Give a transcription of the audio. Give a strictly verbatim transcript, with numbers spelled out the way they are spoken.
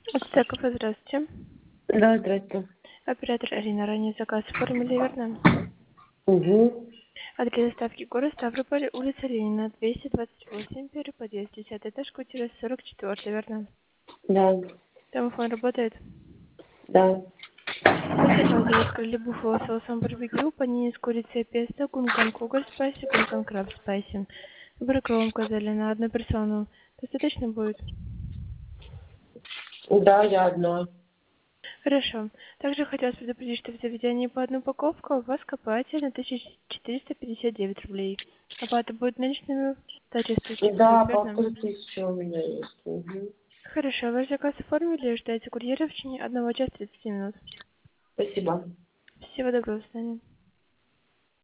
Ацтеков, здравствуйте. Да, здрасте. Оператор Арина, ранее заказ оформили, верно? Угу. Адрес доставки город Ставрополь, улица Ленина, двести двадцать восемь, первый подъезд, десятый этаж, квартира сорок четыре, верно? Да, Домофон работает. да. В заказе вы открыли буфало с соусом барбекю, панини с курицей песто, гункан кугар спайси, гункан краб спайси. Бракровым указали на одну персону. Достаточно будет? Да, я одна. Хорошо. Также хотелось предупредить, что в заведении по одну упаковку у вас копаете на тысячу четыреста пятьдесят девять рублей. Оплата будет наличными, сдача с тысячи будет, Да, верно? полторы тысячи у меня есть. Угу. Хорошо, ваш заказ оформили, ждайте курьера в течение одного часа тридцати минут. Спасибо. Всего доброго, до свидания.